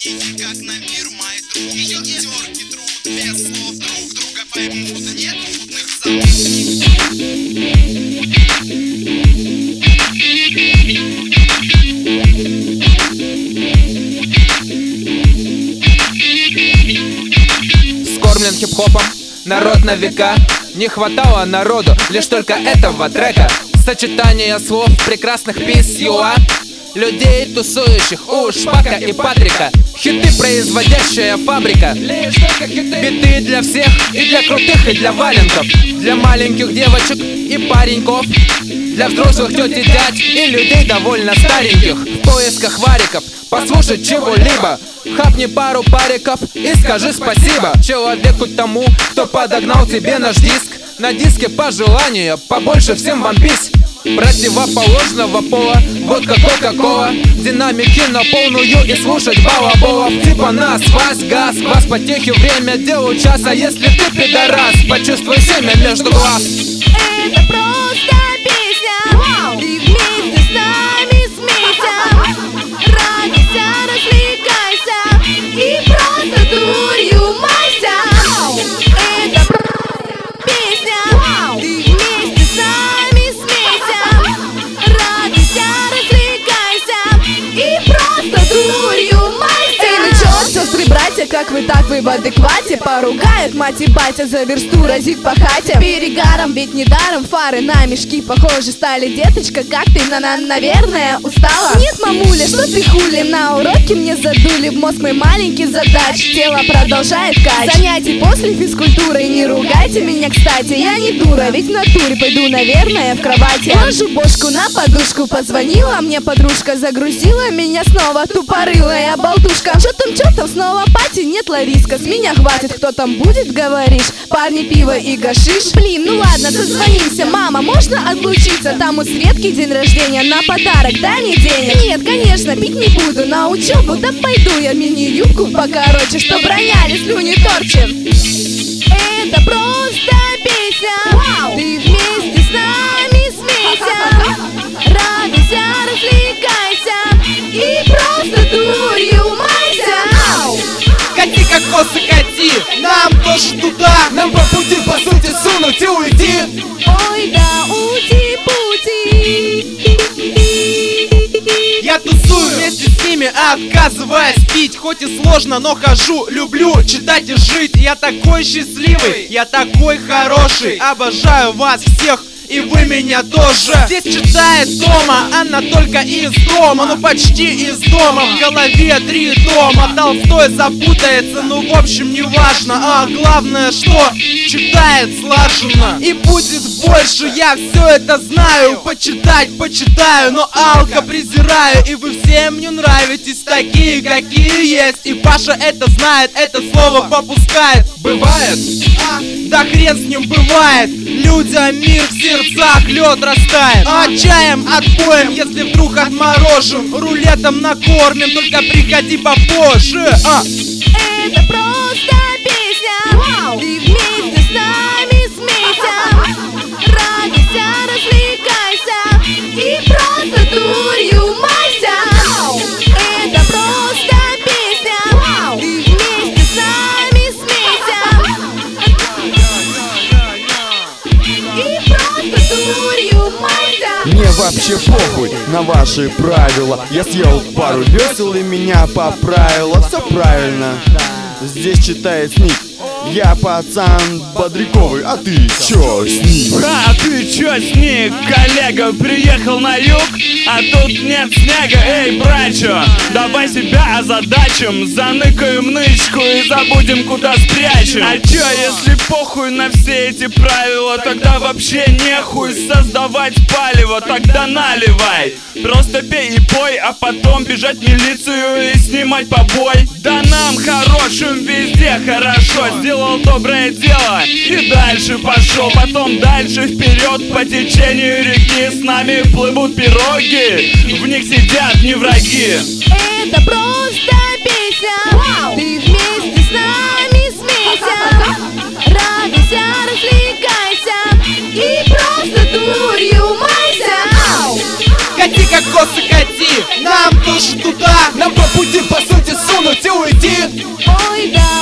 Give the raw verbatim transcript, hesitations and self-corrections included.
Взгляни, как на мир, мой друг. Терки труд, без слов друг друга поймут. Нет трудных забот. Скормлен хип-хопом народ на века. Не хватало народу лишь только этого трека. Сочетание слов прекрасных пис юа, людей, тусующих у Шпака и Патрика. Хиты, производящая фабрика. Биты для всех, и для крутых, и для валенков. Для маленьких девочек и пареньков. Для взрослых тёть и дядь и людей довольно стареньких. В поисках вариков послушать чего-либо. Хапни пару париков и скажи спасибо человеку тому, кто подогнал тебе наш диск. На диске пожелания побольше всем One Piece. Противоположного пола, водка, кока-кола. Динамики на полную и слушать балаболов. Типа нас, вась, газ, глаз, потехи, время, делу час. А если ты пидорас, почувствуй семя между глаз. Это просто песня, ты вместе с нами смейся, радуйся, развлекайся и просто дурью майся. Это просто песня, ты вместе с нами смейся, радуйся, развлекайся и просто дурью майся. Эй, ну чё, сестры, братья, как вы так, вы в адеквате? Поругают мать и батя за версту разит по хате. Перегаром, ведь недаром фары на мешки похожи стали. Деточка, как ты, на, на наверное, устала? Нет, мамуля, что ты хули? На уроке мне задули в мозг мой маленький задач. Тело продолжает кач. Занятий после физкультуры, не ругайте меня, кстати. Я не дура, ведь в натуре пойду, наверное, в кровати. Ложу бошку на подушку, позвонила мне подружка, загрузила меня снова, тупорылая болтушка. Чё там, чё там, снова пати? Нет, Лариска, с меня хватит, кто там будет, говоришь? Парни, пиво и гашиш. Блин, ну ладно, созвонимся. Мама, можно отлучиться? Там у Светки день рождения, на подарок дай мне денег. Нет, конечно, пить не буду, на учебу да пойду я. Мини-юбку покороче, чтоб роняли слюни торчим. Это просто песня, ты вместе с нами смейся, радуйся, развлекайся и просто дурью майся. Кати, как косы, кати, нам тоже туда. Нам по пути, по сути, сунуть и уйти. Ой, да, ути-пути. Я тусую вместе с ними, отказываясь пить. Хоть и сложно, но хожу, люблю читать и жить. Я такой счастливый, я такой хороший. Обожаю вас всех, и вы меня тоже. Здесь читает дома, она только из дома. Ну почти из дома, в голове три дома. Толстой запутается, ну в общем не важно. А главное, что читает слаженно. И будет больше, я все это знаю. Почитать, почитаю, но алко презираю. И вы все мне нравитесь такие, какие есть. И Паша это знает, это слово попускает. Бывает? А, да хрен с ним бывает. Людям мир в сердцах лед растает. А чаем отпоем, если вдруг отморожим. Рулетом накормим, только приходи попозже. А. Это просто песня, ты вместе с нами смейся, радуйся, развлекайся и просто дурью майся. Это просто песня, ты вместе с нами смейся и просто дурью майся. Мне вообще похуй на ваши правила. Я съел пару весел и меня поправило. Все правильно, здесь читает Сник. Я пацан бодряковый, а ты чё, Сник? А ты чё, Сник, коллега, приехал на юг, а тут нет снега. Эй, братчо, давай себя озадачим, заныкаем нычку и забудем, куда спрячем. А чё, если похуй на все эти правила, тогда вообще нехуй создавать палево. Тогда наливай, просто пей и пой, а потом бежать в милицию и снимать побой. Да нам хорошим везде хорошо, сделал доброе дело и дальше пошел. Потом дальше вперед по течению реки с нами плывут пироги, в них сидят не враги. Это просто песня, ты вместе с нами смейся, радуйся, развлекайся и просто дурью майся. Кати, как косы, кати, нам тоже туда. Нам по пути, по сути, засунуть и уйти. Ой, да,